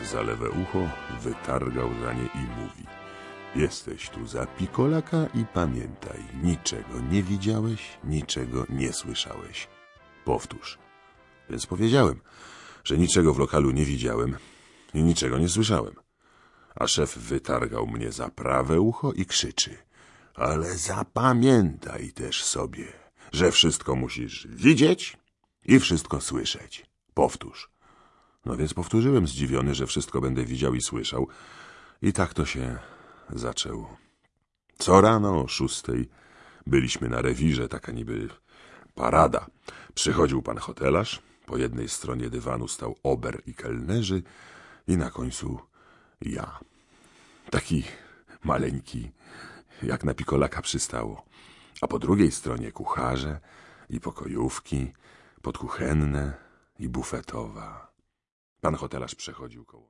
za lewe ucho, wytargał za nie i mówi: jesteś tu za Pikolaka i pamiętaj, niczego nie widziałeś, niczego nie słyszałeś. Powtórz. Więc powiedziałem, że niczego w lokalu nie widziałem i niczego nie słyszałem. A szef wytargał mnie za prawe ucho i krzyczy: ale zapamiętaj też sobie, że wszystko musisz widzieć i wszystko słyszeć. Powtórz. No więc powtórzyłem, zdziwiony, że wszystko będę widział i słyszał. I tak to się zaczęło. Co rano o 6 byliśmy na rewirze, taka niby parada. Przychodził pan hotelarz, po jednej stronie dywanu stał ober i kelnerzy i na końcu ja. Taki maleńki, jak na Pikolaka przystało. A po drugiej stronie kucharze i pokojówki, podkuchenne i bufetowa. Pan hotelarz przechodził koło.